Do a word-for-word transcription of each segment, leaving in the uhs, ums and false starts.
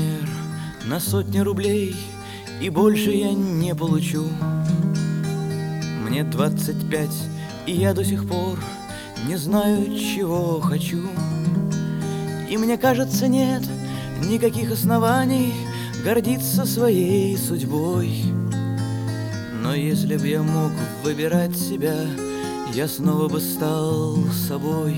размер на сотни рублей, и больше я не получу. Мне двадцать пять, и я до сих пор не знаю, чего хочу. И мне кажется, нет никаких оснований гордиться своей судьбой. Но если б я мог выбирать себя, я снова бы стал собой.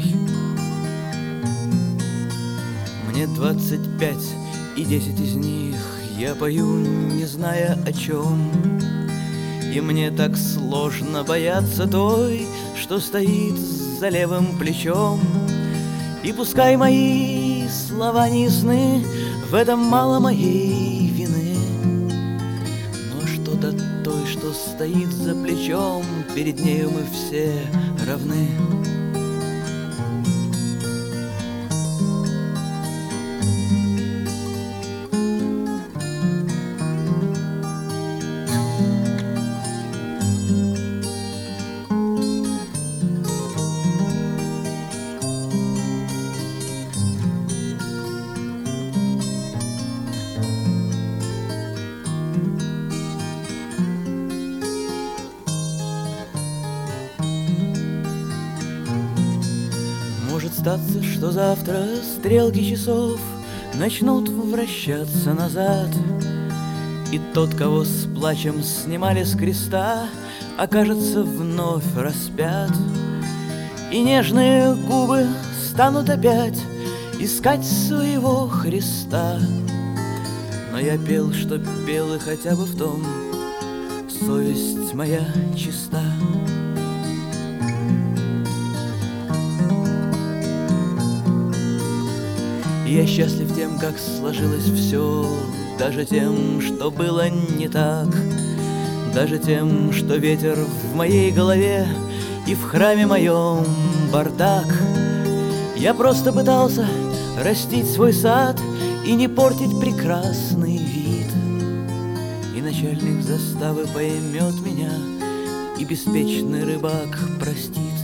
Мне двадцать пять, и десять из них я пою, не зная о чем. И мне так сложно бояться той, что стоит за левым плечом. И пускай мои слова не ясны, в этом мало моей вины. Но что-то той, что стоит за плечом, перед нею мы все равны. Может статься, что завтра стрелки часов начнут вращаться назад, и тот, кого с плачем снимали с креста, окажется вновь распят. И нежные губы станут опять искать своего Христа. Но я пел, что пел, и хотя бы в том совесть моя чиста. Я счастлив тем, как сложилось все, даже тем, что было не так, даже тем, что ветер в моей голове и в храме моем бардак. Я просто пытался растить свой сад и не портить прекрасный вид. И начальник заставы поймет меня, и беспечный рыбак простит.